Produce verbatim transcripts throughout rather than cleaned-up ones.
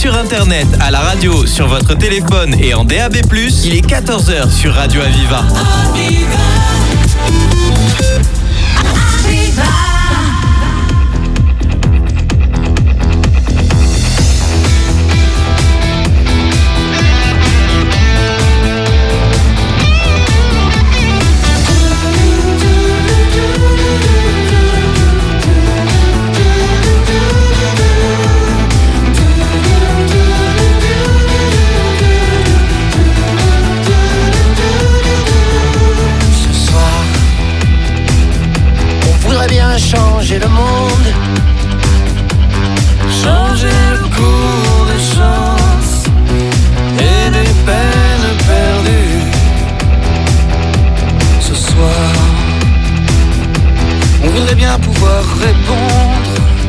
sur internet, à la radio, sur votre téléphone et en D A B plus, il est quatorze heures sur Radio Aviva. Aviva. Aviva. Changer le monde, changer le cours des chances et des peines perdues. Ce soir, on voudrait bien pouvoir répondre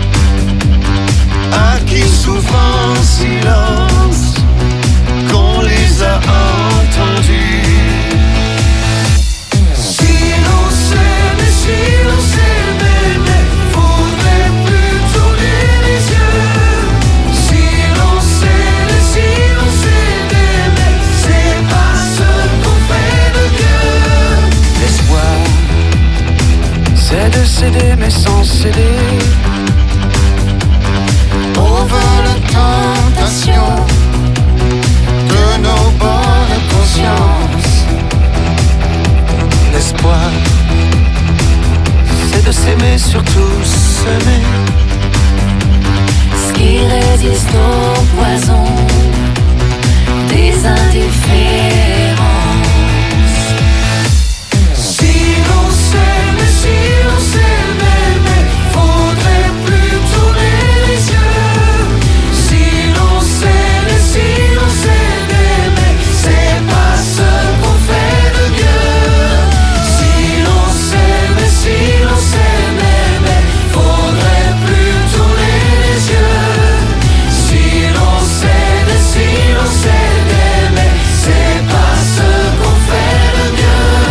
à qui souffre en silence, qu'on les a entendus. Si l'on s'aimait, si l'on s'aimait, c'est de céder mais sans céder. On veut la tentation de nos bonnes consciences. L'espoir, c'est de s'aimer, surtout s'aimer. Ce qui résiste au poison des indifférences. Si l'on s'aime, si l'on s'aimait, mais faudrait plus tourner les yeux. Si l'on s'aime, si l'on s'aimait, mais c'est pas ce qu'on fait de mieux. Si l'on s'aime, si l'on s'aimait, mais faudrait plus tourner les yeux. Si l'on s'aime, si l'on s'aimait, mais c'est pas ce qu'on fait de mieux.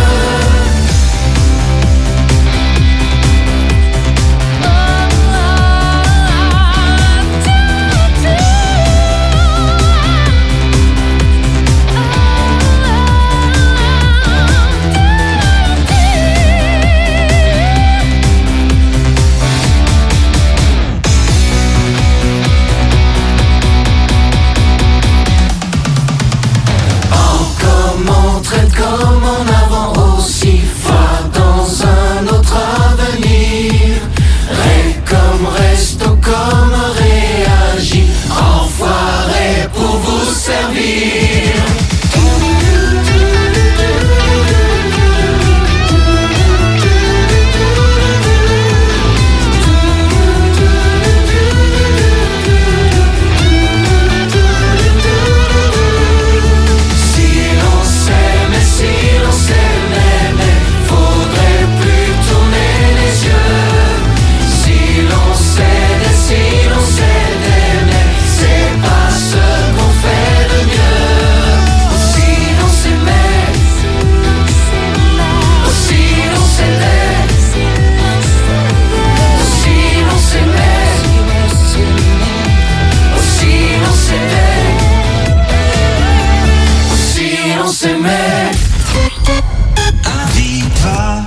Encore m'entraîne comme en avant, aussi fort dans un autre avenir. Ré comme resto, comme réagit, enfoiré pour vous servir. Si l'on s'aime, si l'on s'aimait, mais faudrait plus tourner les yeux. Si l'on s'aide, si l'on s'aidait, mais c'est pas ce qu'on fait de mieux. Si l'on s'aimait, si l'on s'aidait, si l'on s'aimait, si l'on s'aidait, si l'on s'aimait. Aviva.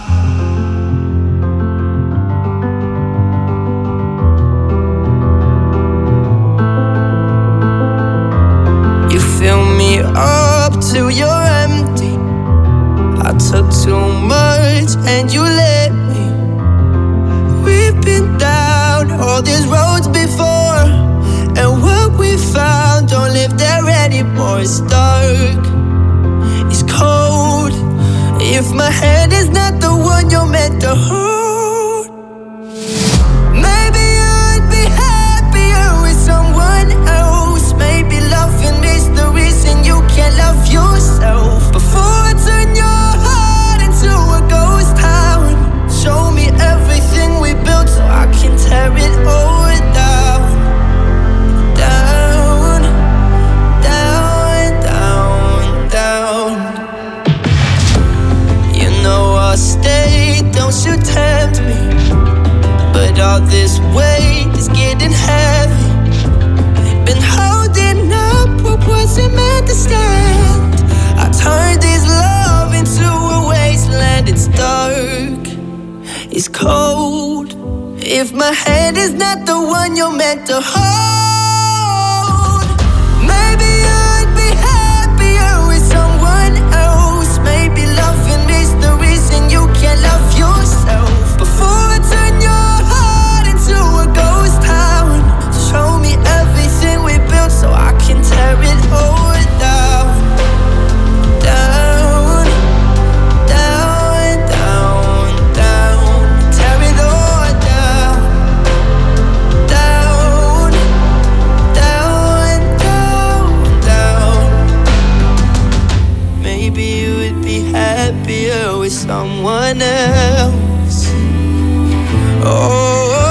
You fill me up till you're empty. I took too much and you let me. We've been down all these roads before, and what we found don't live there anymore. It's dark, it's cold. If my hand is not the one you're meant to hold, maybe I'd be happier with someone else. Maybe loving is the reason you can't love yourself. Before I turn your heart into a ghost town, show me everything we built so I can tear it all down. Down, down, down, down. You know I'll stay is cold. If my hand is not the one you're meant to hold, maybe I'd be happier with someone else. Maybe loving is the reason you can't love yourself. Before I turn your heart into a ghost town, show me everything we built so I can tear it all down. Down, down, down, down. Tear it all down. Down, down, down, down. Maybe you would be happier with someone else. Oh.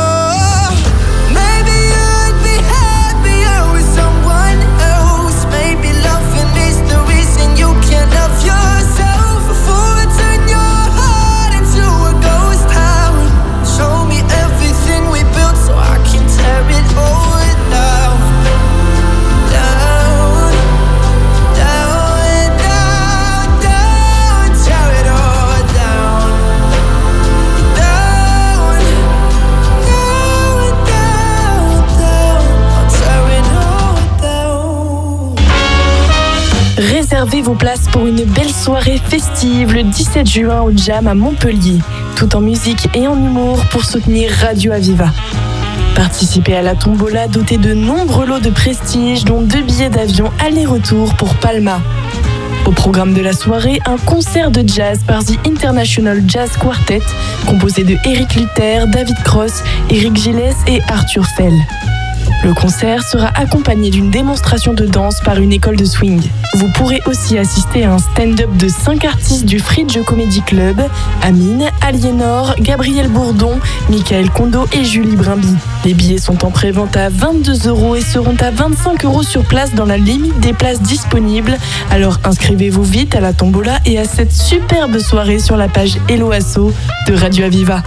Réservez vos places pour une belle soirée festive le dix-sept juin au Jam à Montpellier, tout en musique et en humour pour soutenir Radio Aviva. Participez à la tombola dotée de nombreux lots de prestige, dont deux billets d'avion aller-retour pour Palma. Au programme de la soirée, un concert de jazz par The International Jazz Quartet, composé de Eric Luther, David Cross, Eric Gilles et Arthur Fell. Le concert sera accompagné d'une démonstration de danse par une école de swing. Vous pourrez aussi assister à un stand-up de cinq artistes du Fridge Comedy Club, Amine, Aliénor, Gabriel Bourdon, Michael Kondo et Julie Brimby. Les billets sont en pré-vente à vingt-deux euros et seront à vingt-cinq euros sur place dans la limite des places disponibles. Alors inscrivez-vous vite à la tombola et à cette superbe soirée sur la page Hello Asso de Radio Aviva.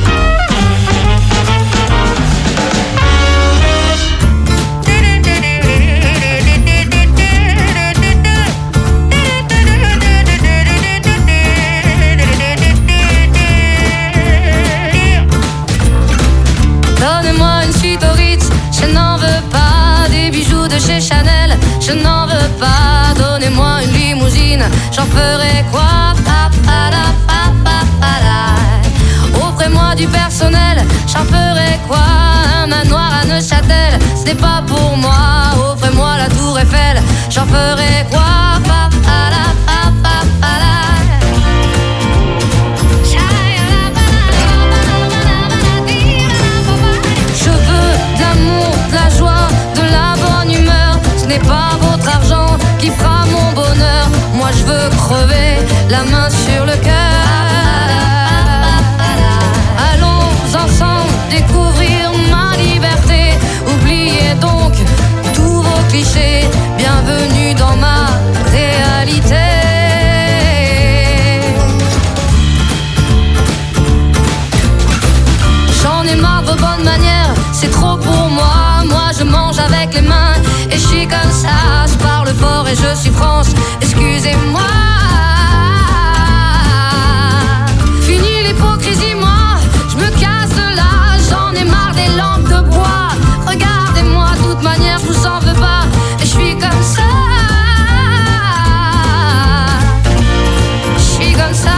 Chez Chanel, je n'en veux pas. Donnez-moi une limousine, j'en ferai quoi? Pa, pa, la, pa, pa, pa, la. Offrez-moi du personnel, j'en ferai quoi? Un manoir à Neuchâtel, ce n'est pas pour moi. Offrez-moi la tour Eiffel, j'en ferai quoi? Pa, pa, la, pa, pa, pa, la. Je veux de l'amour, de la joie, de la bonne humeur. Ce n'est pas votre argent qui fera mon bonheur. Moi je veux crever la main sur le cœur. Allons ensemble découvrir ma liberté. Oubliez donc tous vos clichés. Bienvenue dans ma réalité. J'en ai marre de vos bonnes manières, c'est trop pour moi. Moi je mange avec les mains et je suis comme ça. Je parle fort et je suis France, excusez-moi. Fini l'hypocrisie, moi je me casse de là. J'en ai marre des lampes de bois. Regardez-moi, de toute manière je vous en veux pas. Et je suis comme ça. Je suis comme ça.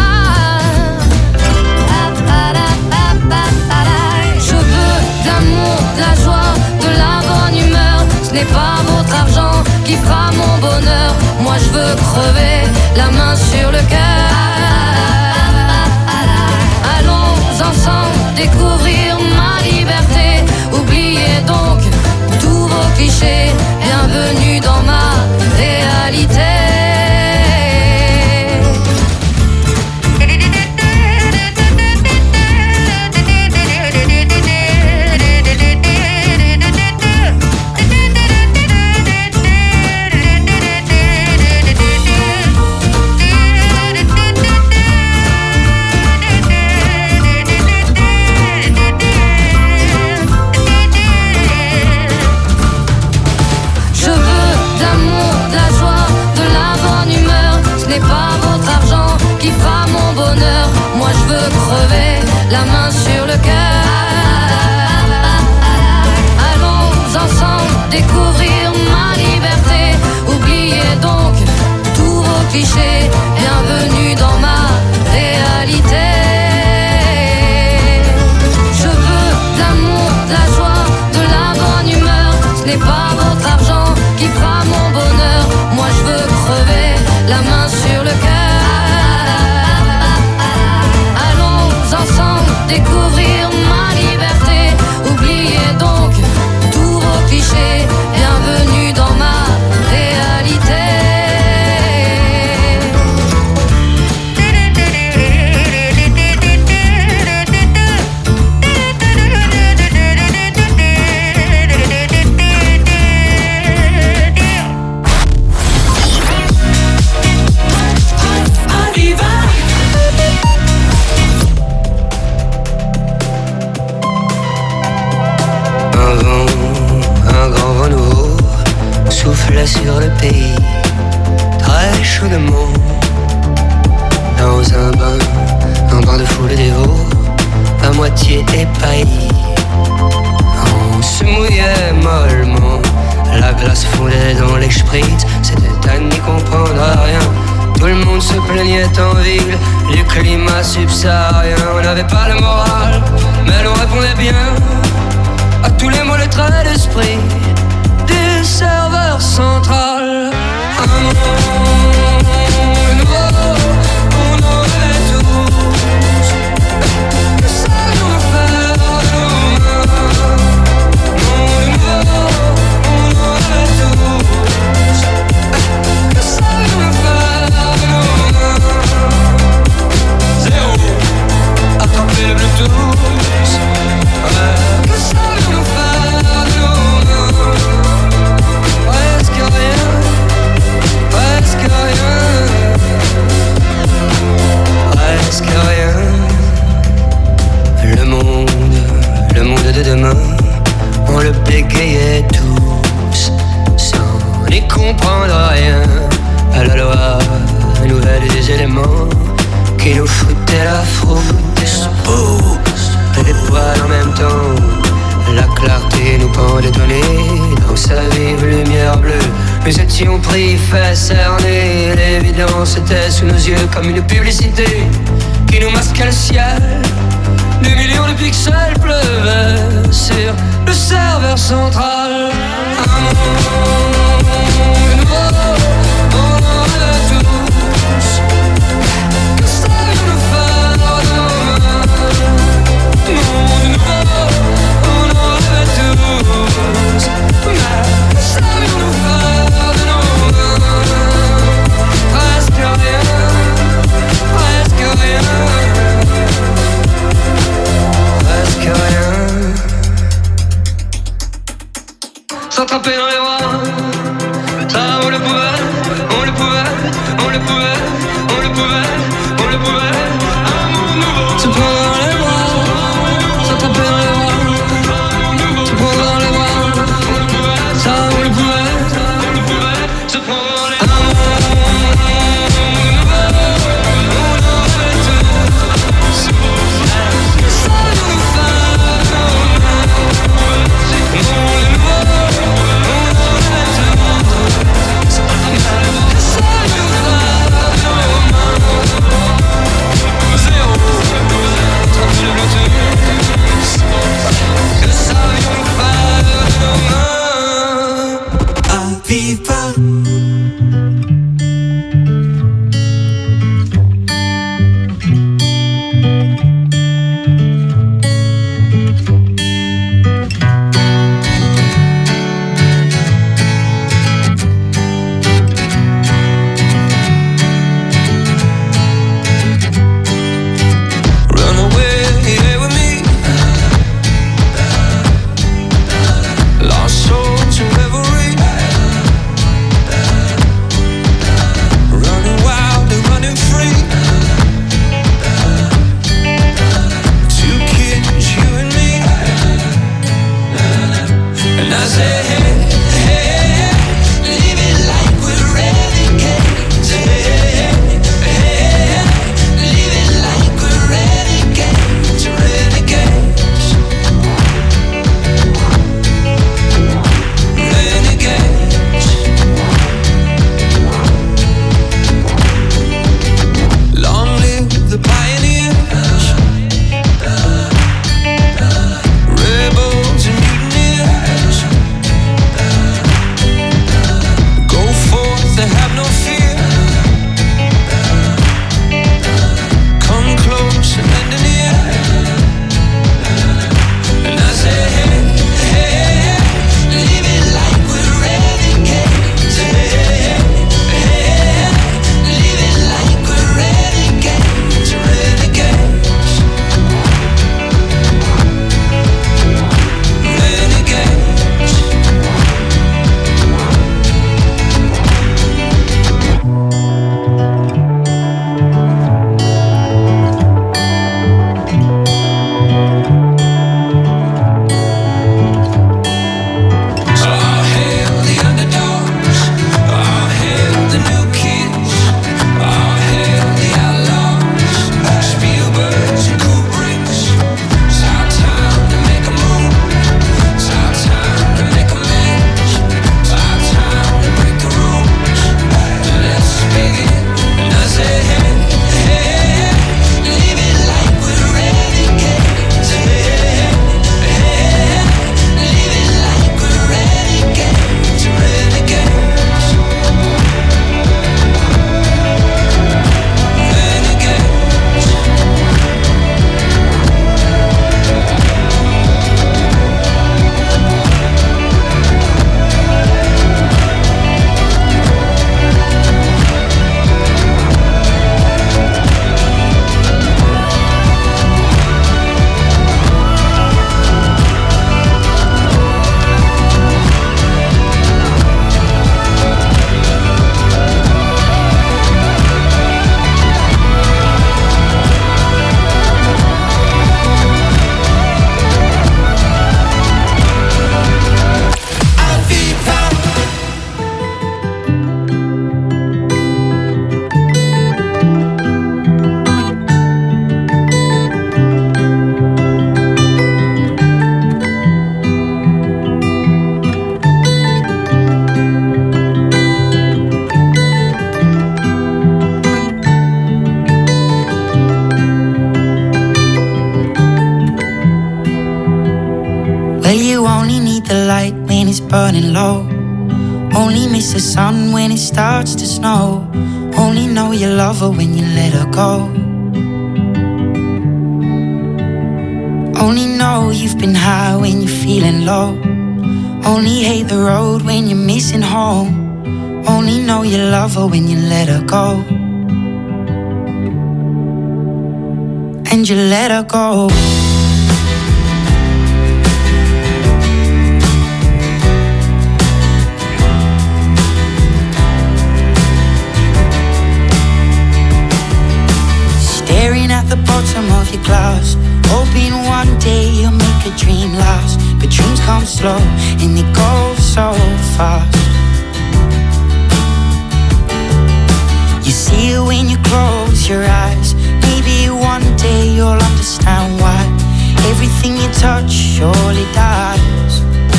De la joie, de la bonne humeur. Ce n'est pas votre argent qui fera mon bonheur. Moi je veux crever la main sur le cœur. Allons ensemble découvrir ma liberté. Oubliez donc tous vos clichés. Bienvenue dans ma réalité. crever, la main sur le cœur. Allons ensemble découvrir ma liberté. Oubliez donc tous vos clichés. Bienvenue dans ma réalité. Je veux de l'amour, de la joie, de la bonne humeur. Ce n'est pas votre argent qui fera mon bonheur. Moi je veux crever, la main sur le cœur. Allons ensemble découvrir ma liberté. Oubliez donc tous vos clichés. Bienvenue dans ma réalité. Souffle sur le pays, très chaudement, dans un bain, un bain de foule dévot, à moitié épailli. On se mouillait mollement, la glace fondait dans les spritz, c'était à n'y comprendre rien. Tout le monde se plaignait en ville du climat subsaharien. On n'avait pas le moral, mais l'on répondait bien à tous les mots, les traits d'esprit du serveur central. Un monde nouveau, on en rêvait tous. Que savions-nous faire de nos mains? Monde nouveau, on en rêvait tous. Que savions-nous faire de nos mains? Zéro, attraper le Bluetooth. Ouais. Que savions-nous faire de nos mains? Presque rien, presque rien, presque rien. Le monde, le monde de demain, on le bégayait tous, sans n'y comprendre rien à la loi nouvelle des éléments qui nous foutaient la frousse. Oh, des poils en même temps. La clarté nous pendait au nez, dans sa vive lumière bleue. Nous étions pris, fait cerner. L'évidence était sous nos yeux comme une publicité qui nous masquait le ciel. Des millions de pixels pleuvaient sur le serveur central. Un monde nouveau, on en rêvait tous. Que savions-nous faire de nos mains? Monde nouveau, on en rêvait tous. Mais que savions-nous faire de nos mains? Presque rien, presque rien, presque rien. S'attraper dans les bras, ça on le pouvait, on le pouvait, on le pouvait, on le pouvait, on le pouvait. Un monde nouveau. Se prendre dans les bras, s'attraper dans les bras, se prendre dans les bras, ça on le pouvait, on le pouvait, se prendre dans les bras. Un monde nouveau, on en rêvait tous. Que savions-nous faire de nos mains? Monde nouveau. the light when it's burning low. Only miss the sun when it starts to snow. Only know you love her when you let her go. Only know you've been high when you're feeling low. Only hate the road when you're missing home. Only know you love her when you let her go. And you let her go. Staring at the bottom of your glass, hoping one day you'll make a dream last. But dreams come slow and they go so fast. You see it when you close your eyes. Maybe one day you'll understand why everything you touch surely dies.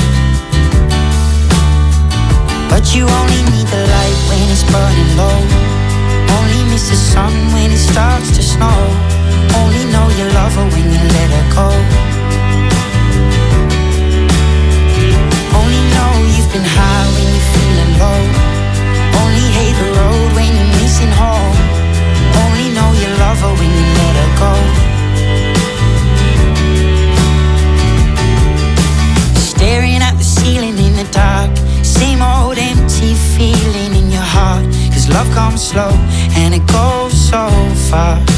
But you only need the light when it's burning low. Only miss the sun when it starts to snow. Only know you love her when you let her go. Only know you've been high when you're feeling low. Only hate the road when you're missing home. Only know you love her when you let her go. Staring at the ceiling in the dark, same old empty feeling in your heart. Cause love comes slow and it goes so fast.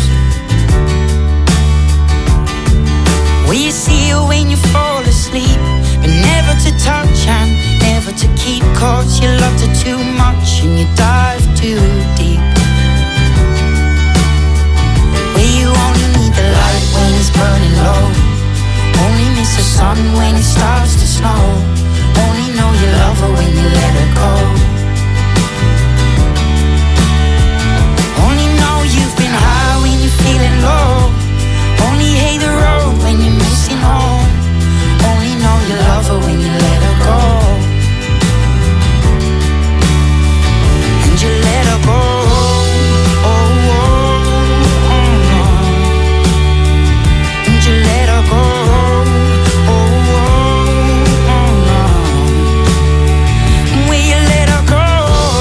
Will you see her when you fall asleep? But never to touch and never to keep. Cause you loved her too much and you dive too deep. Where you only need the light when it's burning low. Only miss the sun when it starts to snow. Only know you love her when you let her go. Only know you've been high when you're feeling low. Only hate the road when you're missing home. Only know you love her when you let her go. And you let her go. Oh, oh, oh, oh. And you let her go. Oh, oh, oh, oh. Will you let her go?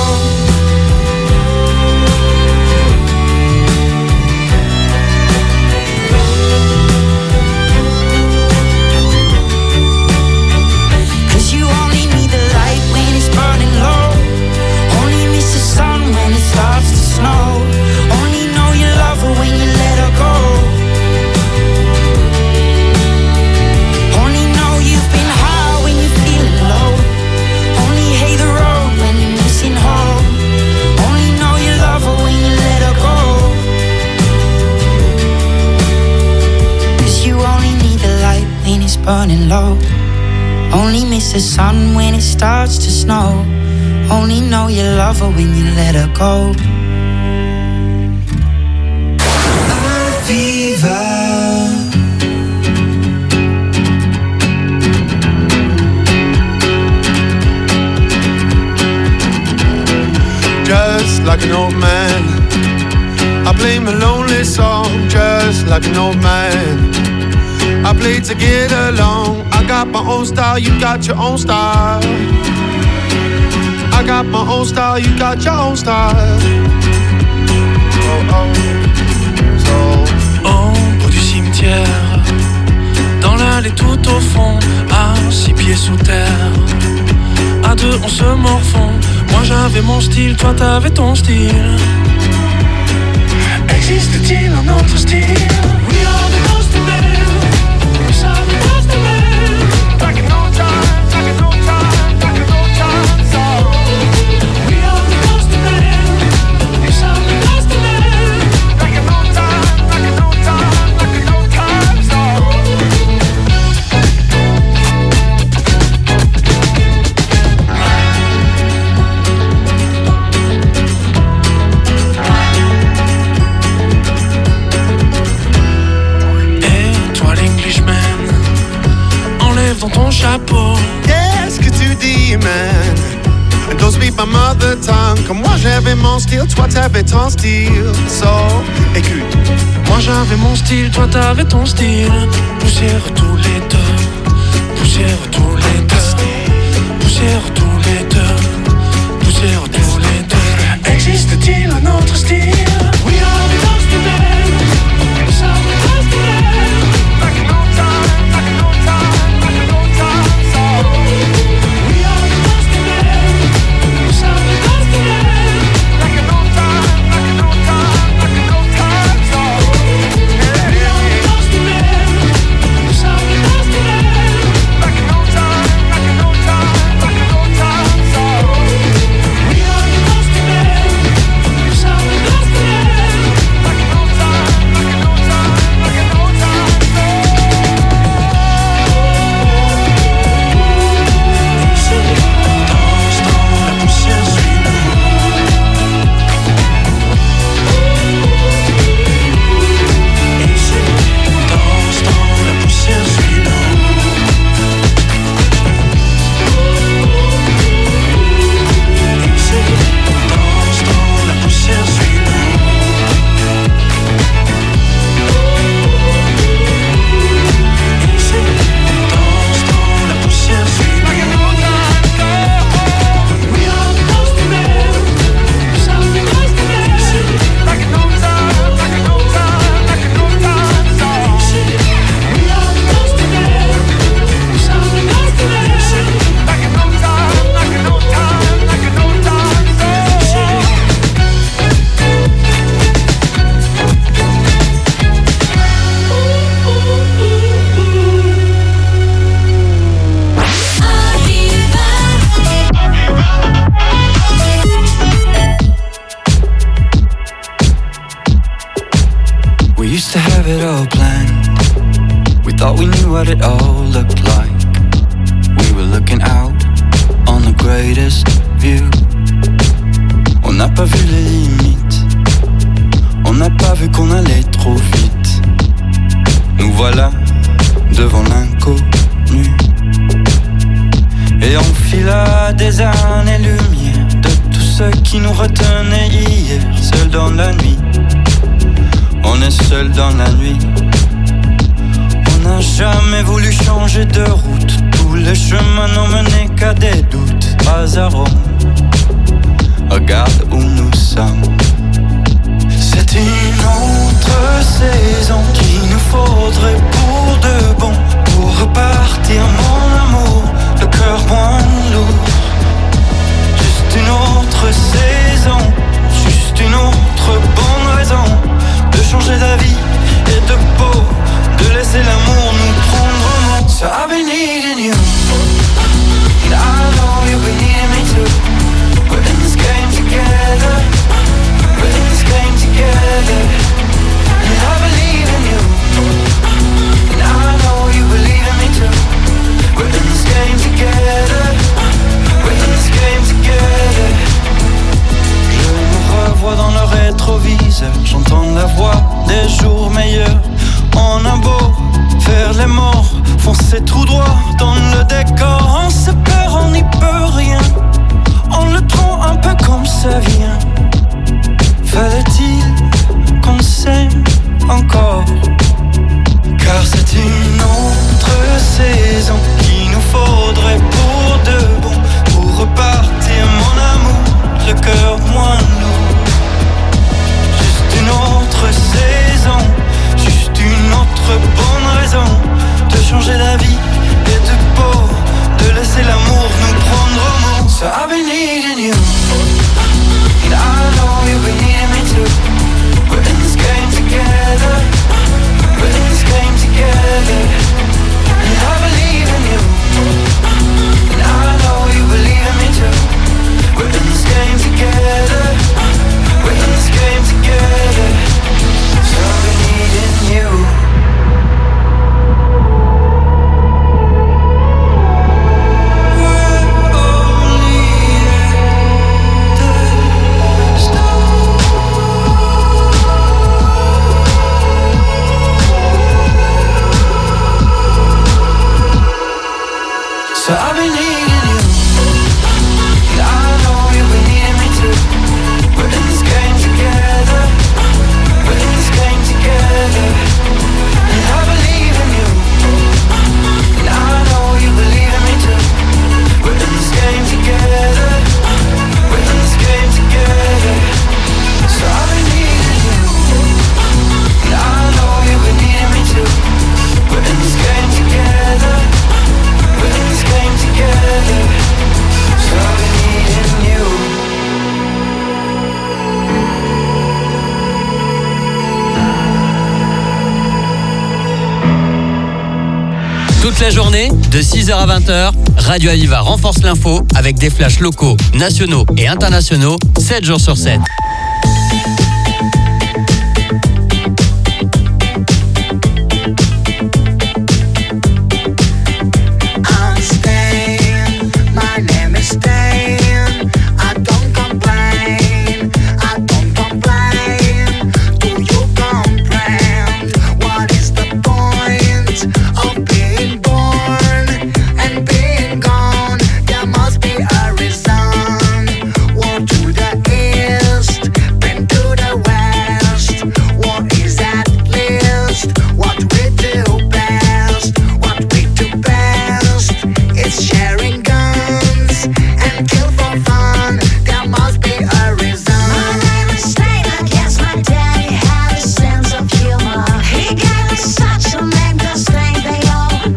Burning low. Only miss the sun when it starts to snow. Only know you love her when you let her go. Aviva. Just like an old man, I play my lonely song. Just like an old man, I play to get along. I got my own style, you got your own style. I got my own style, you got your own style. Oh, oh. So. Au bout du cimetière, dans l'allée tout au fond, à six pieds sous terre. À deux on se morfond. Moi j'avais mon style, toi t'avais ton style. Existe-t-il un autre style? We are the ghost of men. We are the ghost of men. Back in old times, back in old times, back in old times. Oh. We are the ghost of men. We are the ghost of men. Back in old times, back in old times, back in old times. Oh. Dans ton chapeau. Qu'est-ce que tu dis, man? Don't speak my mother tongue. Comme moi j'avais mon style, toi t'avais ton style. So, écoute. Moi j'avais mon style, toi t'avais ton style. Poussière tous les deux, poussière tous les deux. we knew what it all looked like. We were looking out on the greatest view. On n'a pas vu les limites, on n'a pas vu qu'on allait trop vite. Nous voilà devant l'inconnu. Et on fila des années-lumière de tout ce qui nous retenait hier. Seul dans la nuit, on est seul dans la nuit. On n'a jamais voulu changer de route. Tous les chemins n'ont mené qu'à des doutes. Pas à Rome, regarde où nous sommes. C'est une autre saison qu'il nous faudrait pour de bon. Pour repartir mon amour, le cœur moins lourd. Juste une autre saison, juste une autre bonne raison de changer d'avis et de peau, de laisser l'amour nous prendre en main. So I've been needing you, and I know you've been needing me too. We're in this game together, we're in this game together. And I believe in you, and I know you believe in me too. We're in this game together, we're in this game together. Je nous revois dans le rétroviseur, j'entends la voix des jours meilleurs. On a beau faire les morts, foncer tout droit dans le décor. On se perd, on n'y peut rien, on le prend un peu comme ça vient. Fallait-il qu'on s'aime encore? Car c'est une autre saison qu'il nous faudrait pour de bon. Pour repartir mon amour, le cœur moins lourd. Juste une autre saison, juste une autre bonne raison de changer d'avis et de peau, de laisser l'amour nous prendre au mot. So I've been needing you, and I know you've been needing me too. We're in this game together, we're in this game together. And I believe in you, and I know you believe in me too. We're in this game together, we're in this game together. So I've been needing you. So I've been needing you, and I know you've been needing me too. We're in this game together, we're in this game together. And I believe in you, and I know you believe in me too. We're in this game together, we're in this game together. So I've been needing you, and I know you've been needing me too. We're in this game together, we're in this game together. So I've been needing you. Toute la journée, de six heures à vingt heures, Radio Aviva renforce l'info avec des flashs locaux, nationaux et internationaux, sept jours sur sept. Such a man, 'cause they all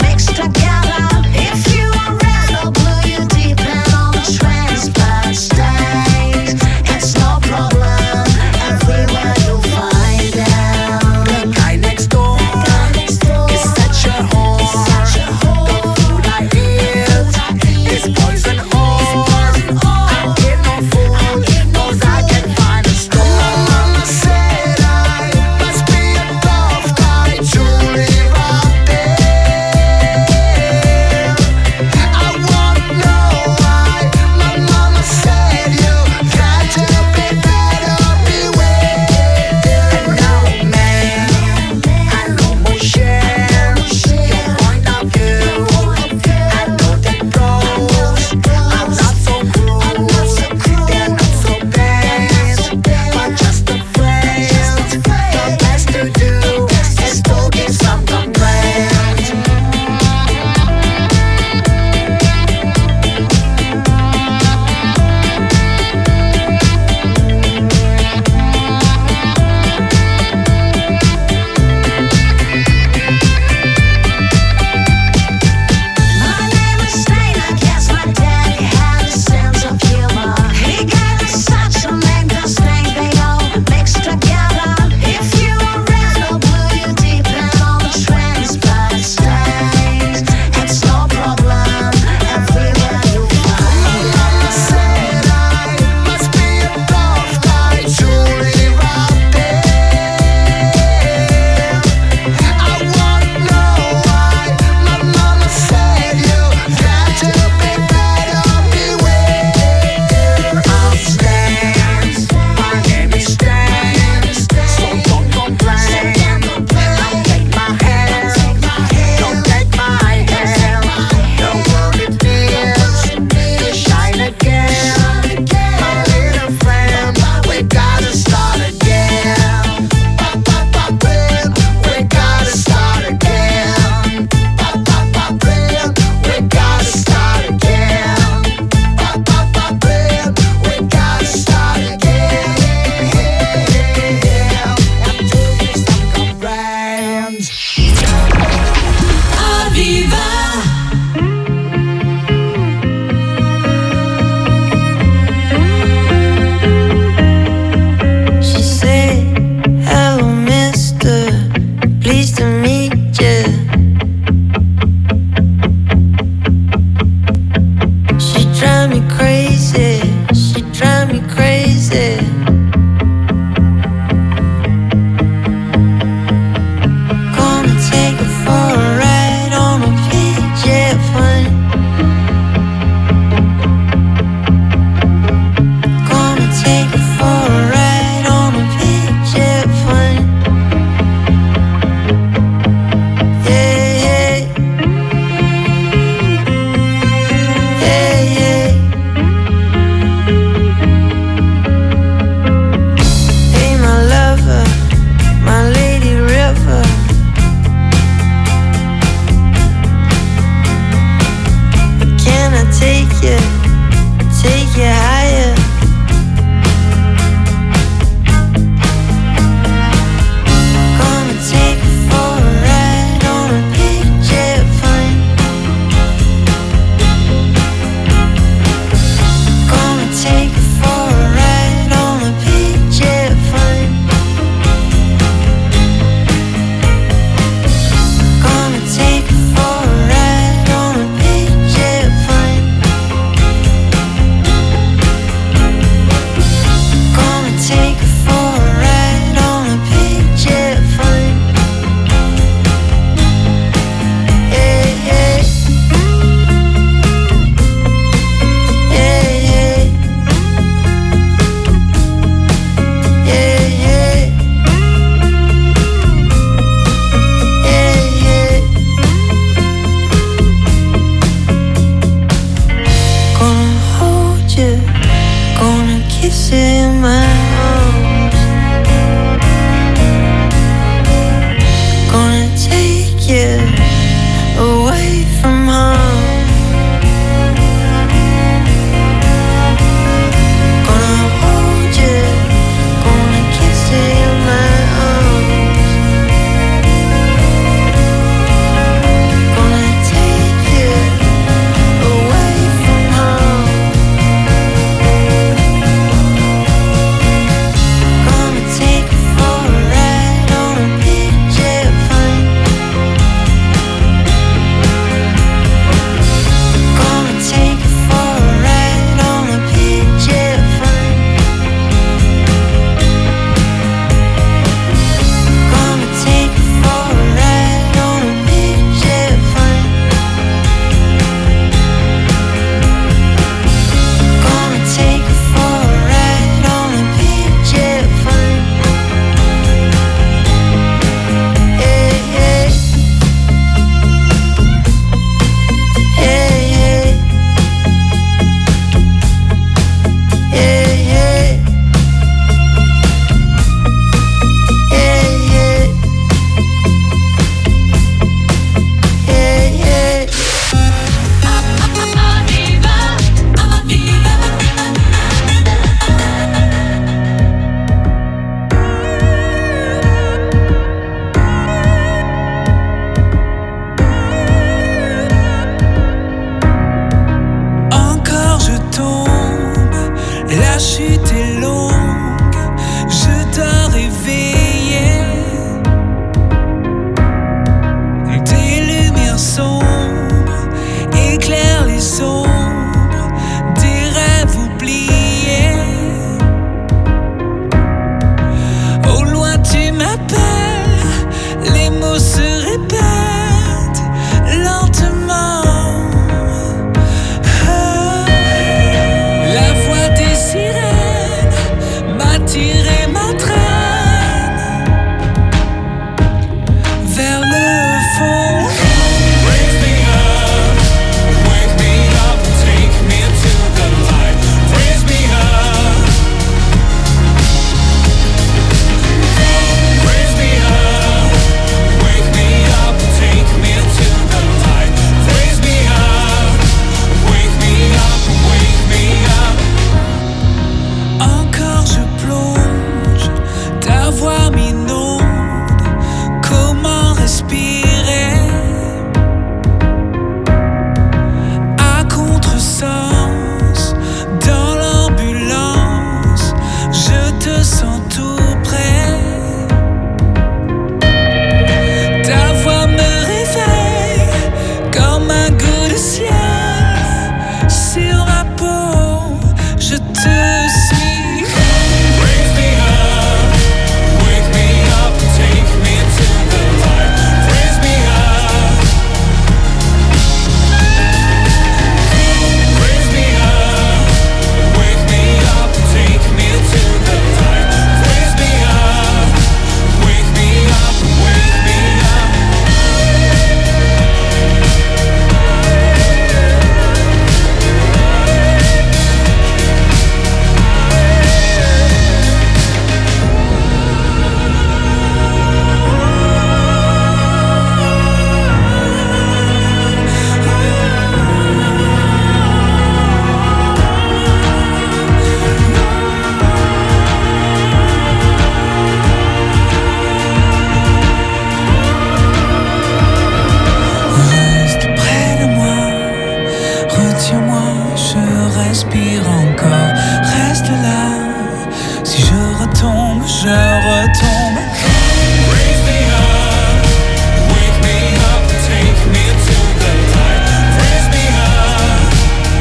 respire encore. Reste là, si je retombe, je retombe. Raise me up, wake me up, take me to the light. Raise me up,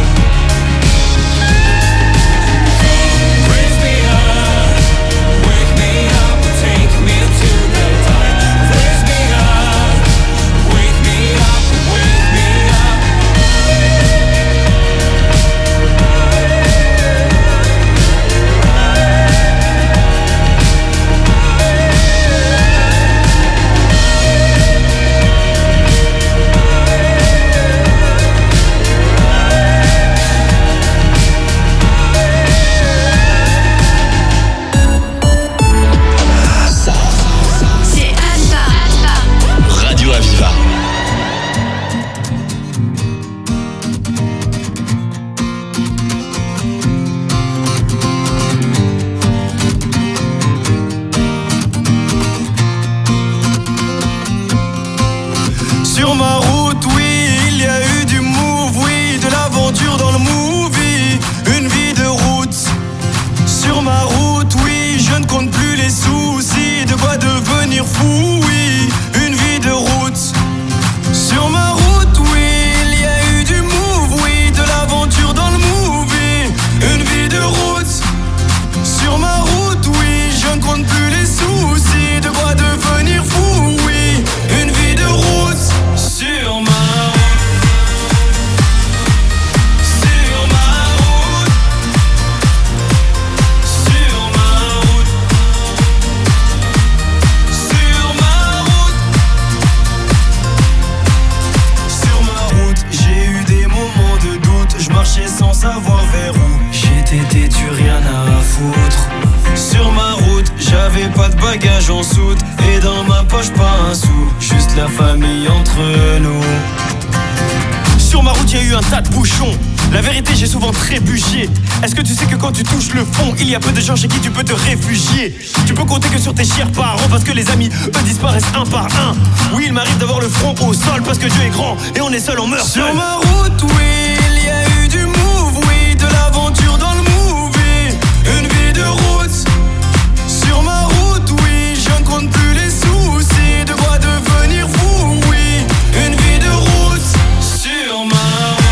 raise me up, wake me up, take me to the light. Raise me up, wake me up, wake me up. Radio Aviva. Sur ma route, oui, il y a eu du move, oui, de l'aventure dans le movie, une vie de route. Sur ma route, oui, je ne compte plus les soucis, de quoi devenir fou, oui, une vie de route. Sur ma route, oui, il y a eu du move, oui, de l'aventure dans le movie, une vie de route. Sur ma route, oui, je ne compte plus les soucis, de quoi devenir fou, oui, une vie de route. Sur ma sans savoir vers où j'étais têtu, rien à foutre. Sur ma route, j'avais pas de bagages en soute, et dans ma poche pas un sou, juste la famille entre nous. Sur ma route, y a eu un tas de bouchons. La vérité, j'ai souvent trébuché. Est-ce que tu sais que quand tu touches le fond, il y a peu de gens chez qui tu peux te réfugier? Tu peux compter que sur tes chers parents, parce que les amis, eux, disparaissent un par un. Oui, il m'arrive d'avoir le front au sol, parce que Dieu est grand, et on est seul, on meurt seul. Sur ma route, oui, il y a eu du move, oui, de l'aventure dans le movie, une vie de route. Sur ma route, oui, je ne compte plus les soucis, de quoi devenir fou, oui, une vie de route. Sur ma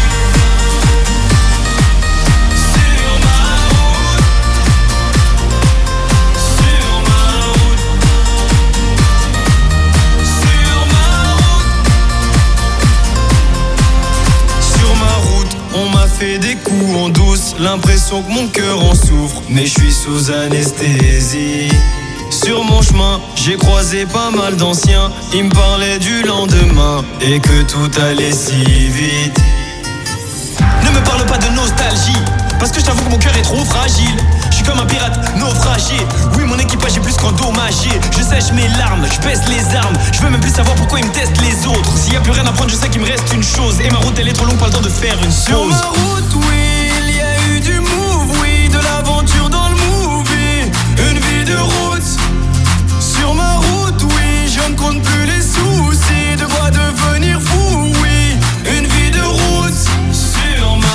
fait des coups en douce, l'impression que mon cœur en souffre, mais je suis sous anesthésie. Sur mon chemin, j'ai croisé pas mal d'anciens, ils me parlaient du lendemain et que tout allait si vite. Ne me parle pas de nostalgie, parce que je t'avoue que mon cœur est trop fragile. Je suis comme un pirate naufragé, oui mon équipage est plus qu'endommagé. Je sèche mes larmes, je baisse les armes, je veux même plus savoir pourquoi ils me testent les autres. S'il y a plus rien à prendre, je sais qu'il me reste une chose, et ma route elle est trop longue, pas le temps de faire une pause. Sur ma route, oui, il y a eu du move, oui, de l'aventure dans le movie, une vie de route. Sur ma route, oui, je ne compte plus les soucis, de quoi devenir fou, oui, une vie de route. Sur ma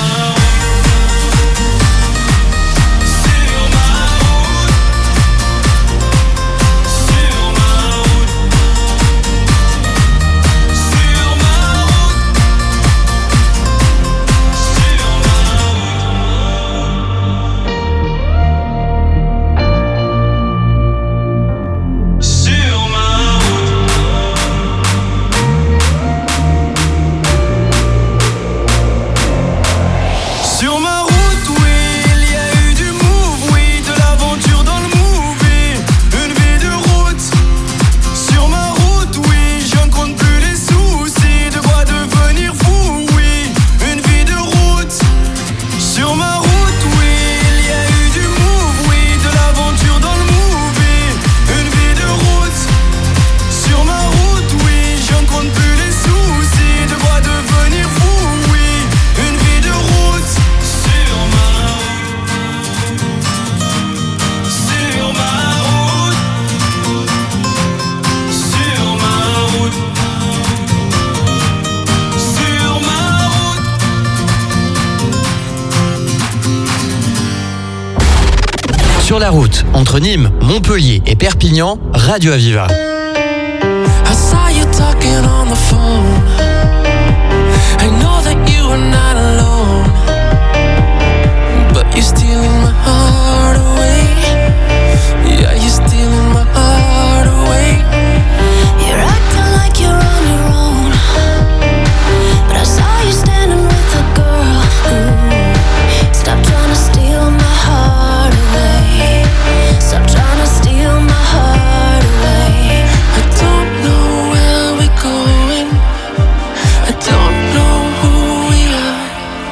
Sur la route, entre Nîmes, Montpellier et Perpignan, Radio Aviva. I saw you talking on the phone. I know that you are not alone, but you're stealing my heart away. Yeah, you're stealing my heart away. You're acting like you're on your own, but I saw you standing with a girl. Ooh, stop trying to steal my heart away. Stop trying to steal my heart away. I don't know where we're going. I don't know who we are.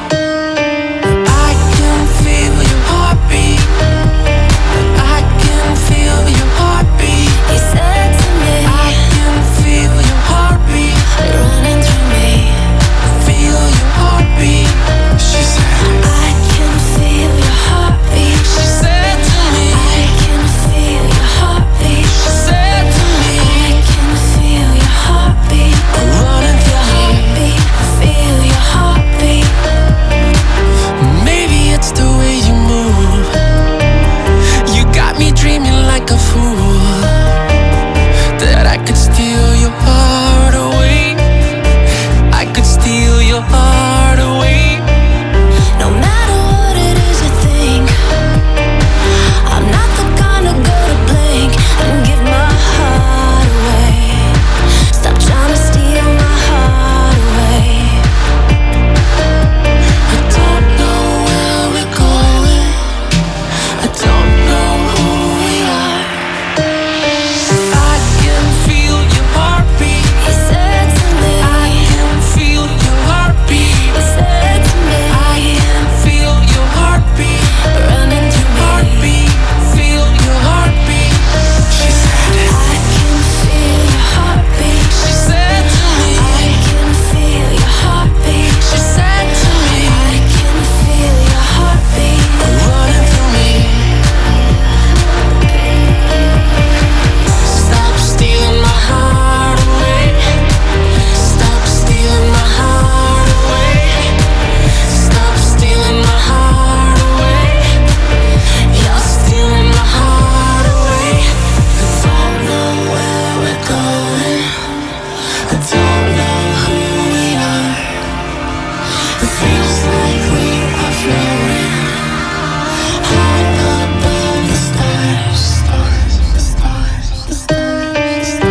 I can feel your heartbeat. I can feel your heartbeat. He said to me, I can feel your heartbeat running through me. Feel your heartbeat. She said, I can feel your heartbeat. she said to me, I can feel your heartbeat. she said to me, I can feel your heartbeat. running through me. Heartbeat, feel your heartbeat. Maybe it's the way you move. You got me dreaming like a fool that I could steal your heart away. I could steal your heart away. No matter what it is you think, I'm not the kind of girl to blink and give my heart away. Stop trying to steal my heart away. I don't know where we're going. I don't know who we are. I can feel your heartbeat. He said to me, I can feel your heartbeat. he said to me, I can feel your heartbeat. running through me. Heartbeat, feel your heartbeat. She said, I can feel your heartbeat. she said to me, I can feel your heartbeat. she said to me, I can feel your heartbeat. running through me. Stop stealing my heart away. Stop stealing my heart away. Stop stealing my heart away. You're stealing my heart away. I don't know where we're going. I don't know who we are. It feels like we are floating high above the stars. Stars, the stars, the stars, the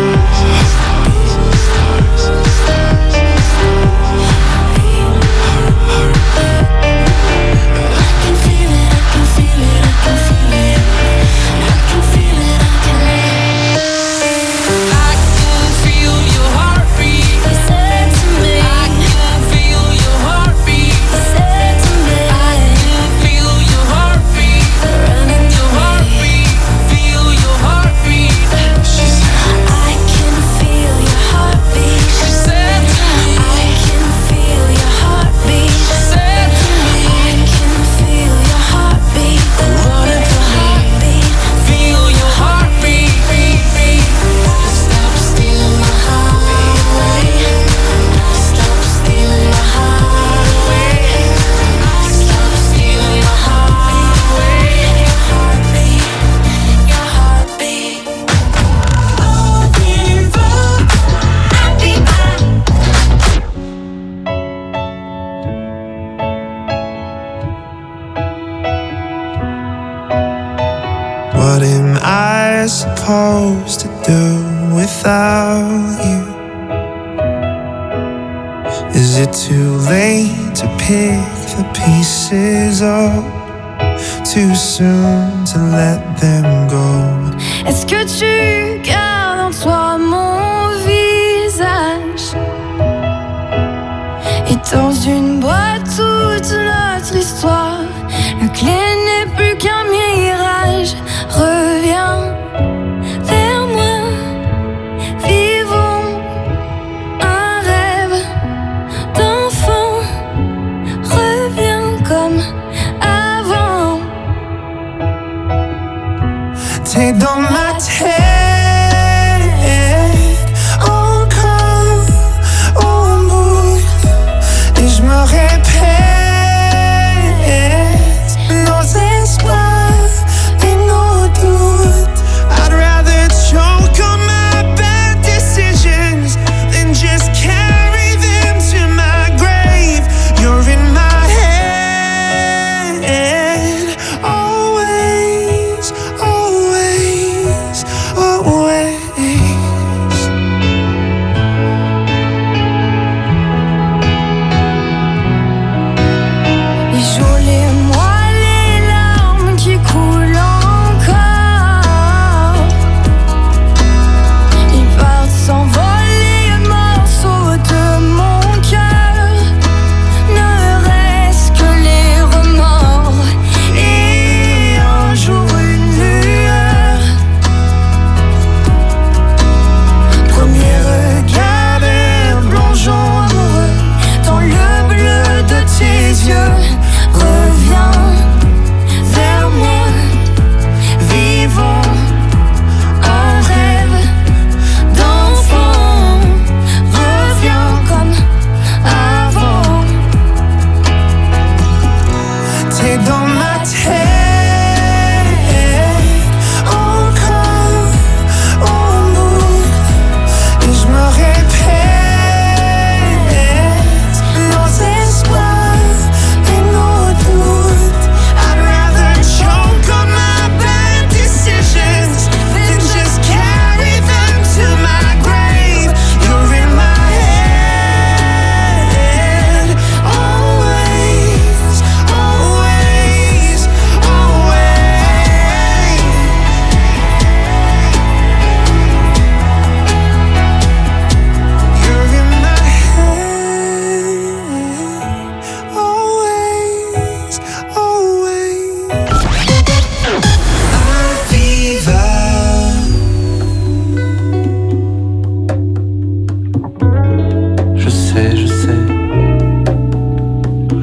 I can feel it, I can feel it, I can feel it. I can feel it, I can. I can feel your heartbeat. He said to me, I can feel your heartbeat. he said to me, I can feel your heartbeat. running Your through me. heartbeat. Feel your heartbeat. She said, I can feel your heartbeat. she said to me, I can feel your heartbeat. she said to me, I can feel your heartbeat. running through me. Heartbeat. Feel your heartbeat. Stop stealing my heart away. Stop stealing my heart away. Stop stealing my heart away. Heartbeat. Your heartbeat. What am I supposed to do without you? Is it too late to pick the pieces up? Too soon to let them go? Est-ce que tu gardes en toi mon visage? Et dans une boîte toute notre histoire, la clé n'est plus qu'un mirage. Reviens vers moi, vivons un rêve d'enfant. Reviens comme avant. T'es dans ma tête encore en boucle, et je me répète nos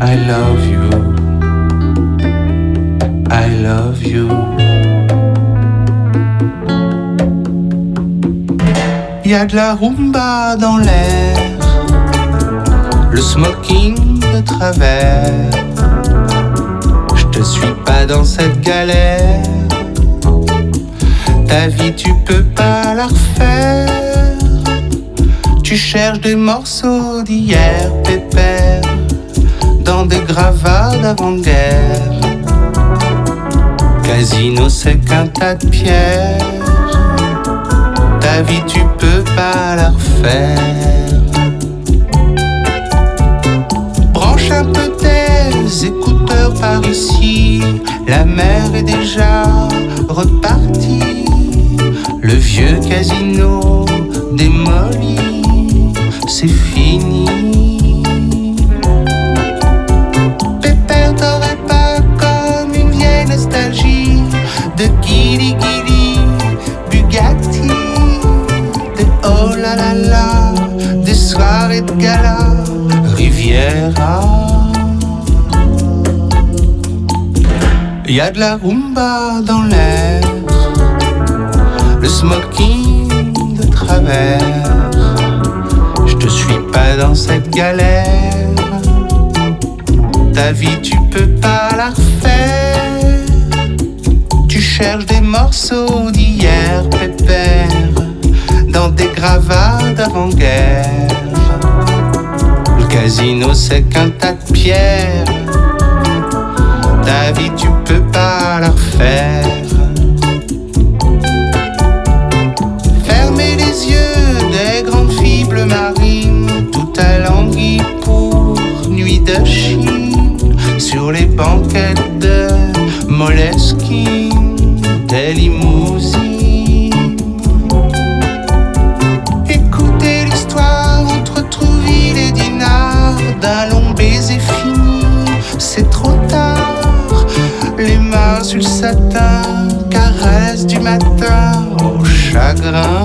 I love you, I love you. Y a de la rumba dans l'air, le smoking de travers. Je te suis pas dans cette galère, ta vie tu peux pas la refaire. Tu cherches des morceaux d'hier, pépère, dans des gravats d'avant-guerre. Casino c'est qu'un tas de pierres, ta vie tu peux pas la refaire. Branche un peu tes écouteurs par ici, la mer est déjà repartie. Le vieux casino démoli, c'est fini. Pépère, t'aurais pas comme une vieille nostalgie de Gili Gili, Bugatti, de oh là là là, des soirées de gala, Riviera. Y'a de la rumba dans l'air, le smoking de travers. Je te suis pas dans cette galère, ta vie tu peux pas la refaire. Tu cherches des morceaux d'hier, pépère, dans des gravats d'avant-guerre. Le casino c'est qu'un tas de pierres, ta vie tu peux pas la refaire. Fermez les yeux des grandes filles bleues marines, tout alanguies pour nuit de Chine, sur les banquettes de Moleskine, des limousines. Écoutez l'histoire entre Trouville et Dinard, d'un long baiser fini, c'est trop tard. Les mains sur le satin, caresse du matin au chagrin.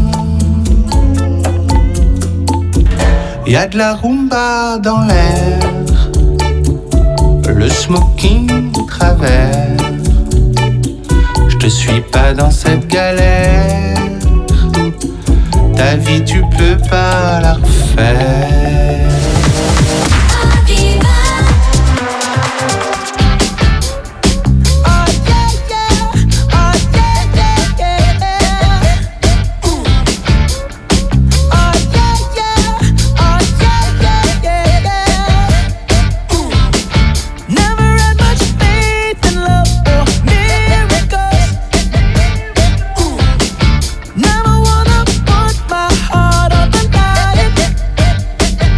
Y'a de la rumba dans l'air, le smoking de travers. Je te suis pas dans cette galère, ta vie tu peux pas la refaire. Never wanna put my heart on the line.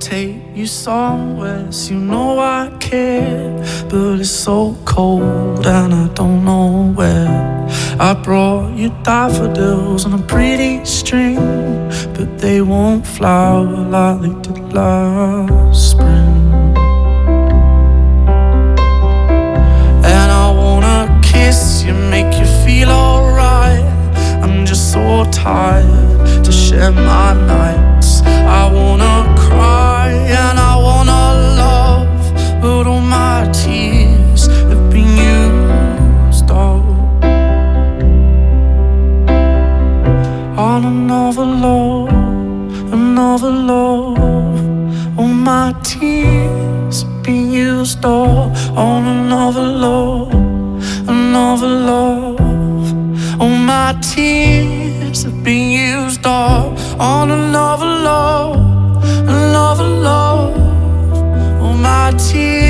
take you somewhere, so you know I care. But it's so cold and I don't know where. I brought you daffodils on a pretty string, but they won't flower like they did last spring. And I wanna kiss you, make you feel alright. I'm just so tired to share my nights. I wanna cry and I wanna love, but all my tears have been used up on another love, another love. All my tears have been used up on another love, another love. All my tears have been used up on another love, another love. All my tears